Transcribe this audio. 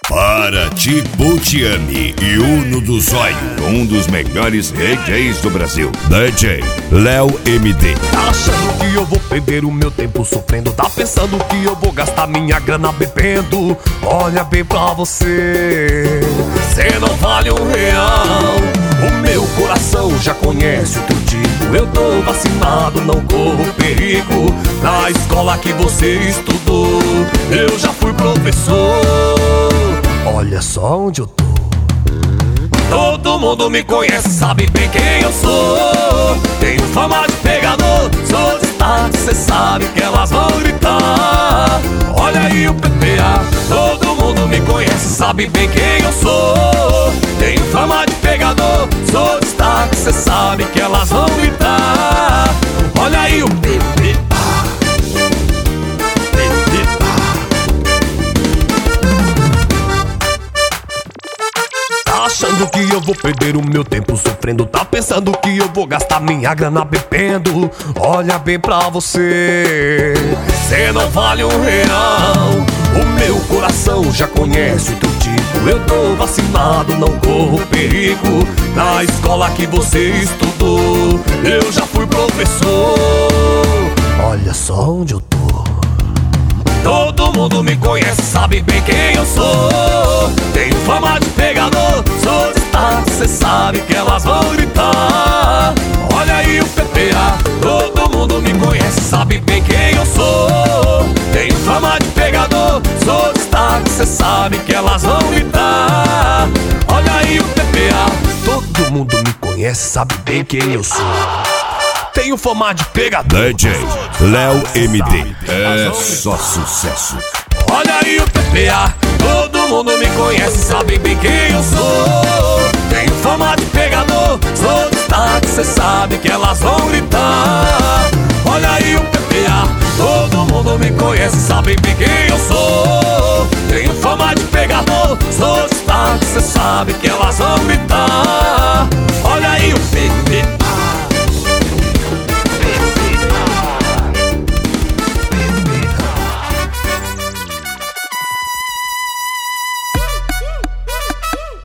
Paraty Putiami e Uno do Zóio, um dos melhores DJs do Brasil, DJ Léo MD. Tá achando que eu vou perder o meu tempo sofrendo? Tá pensando que eu vou gastar minha grana bebendo? Olha bem pra você, cê não vale R$1. O meu coração já conhece o teu tipo. Eu tô vacinado, não corro perigo. Na escola que você estudou, eu já fui professor. Olha só onde eu tô. Todo mundo me conhece, sabe bem quem eu sou. Tenho fama de pegador, sou destaque, cê sabe que elas vão gritar. Olha aí o PPA, todo mundo me conhece, sabe bem quem eu sou. Tenho fama de pegador, sou destaque, cê sabe que elas vão gritar. Olha aí o PPA. Tá achando que eu vou perder o meu tempo sofrendo? Tá pensando que eu vou gastar minha grana bebendo? Olha bem pra você, cê não vale R$1. O meu coração já conhece o teu tipo. Eu tô vacinado, não corro perigo. Na escola que você estudou, eu já fui professor. Olha só onde eu tô. Todo mundo me conhece, sabe bem quem eu sou. Tenho fama de pegador, sou destaque, cê sabe que elas vão gritar. Olha aí o PPA, todo mundo me conhece, sabe bem quem eu sou. Tenho fama de pegador, sou destaque, cê sabe que elas vão gritar. Olha aí o PPA, todo mundo me conhece, sabe bem quem eu sou. Tenho fama de pegador, DJ Léo MD, é só sucesso. Olha aí o PPA, todo mundo me conhece, sabe bem quem eu sou. Tenho fama de pegador, sou destaque, cê sabe que elas vão gritar. Olha aí o PPA, todo mundo me conhece, sabe bem quem eu sou. Tenho fama de pegador, sou destaque, cê sabe que elas vão gritar.